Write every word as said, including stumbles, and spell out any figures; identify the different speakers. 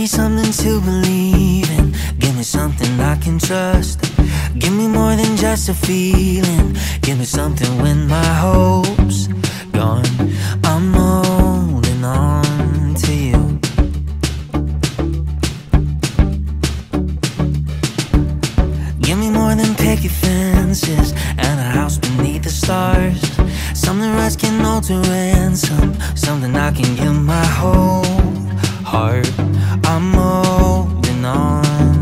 Speaker 1: me something to believe in. Give me something I can trust. Give me more than just a feeling. Give me something when my hope's gone. I'm holding on to you. Give me more than picket fences and a house beneath the stars. Something words can hold to ransom. Something I can give my whole heart. I'm holding on